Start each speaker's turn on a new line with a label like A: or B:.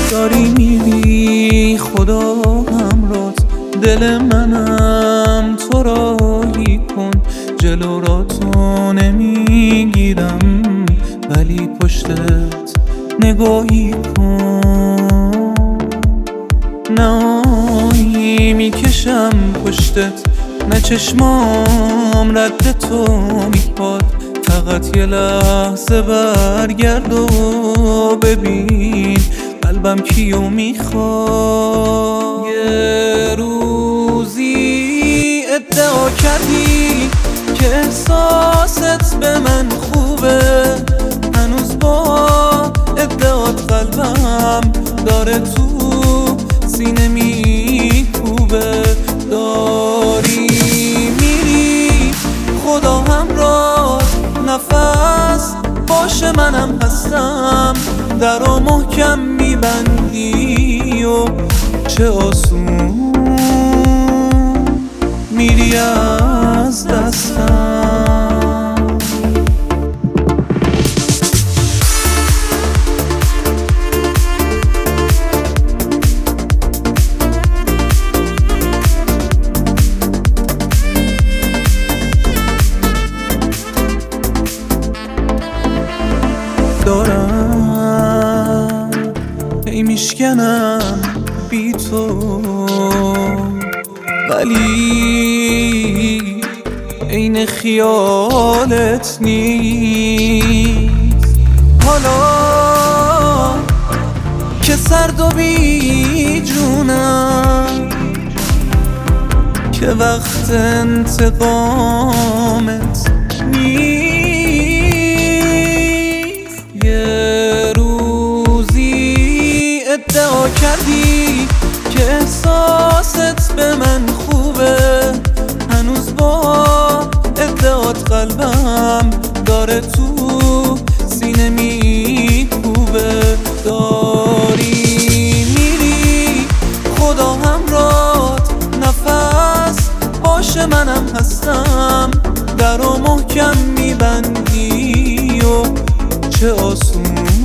A: داری میری خدا همراهت، دل منم تو راهی کن. جلو را تو نمیگیرم ولی پشتت نگاهی کن. نه میکشم پشتت، نه چشمام رد تو میخواد. فقط یه لحظه برگرد و ببین قلبم کیو میخواد. یه روزی ادعا کردی که احساست به من خوبه، هنوز با ادعات قلبم داره تو سینه میکوبه. داری میری خدا همراه، نفس باشه منم هستم. درو محکم میبندی و چه آسون میری از دستم. دارم هی میشکنم بی تو، ولی عین خیالت نیست. حالا که سرد و بی جونم، که وقت انتقامت نیست. یه روزی ادعا کردی که احساست به من خوبه، هنوز با ادعات قلبم داره تو سینه میکوبه. داری میری خدا همراهت، نفس باشه منم هستم. درو محکم میبندی و چه آسون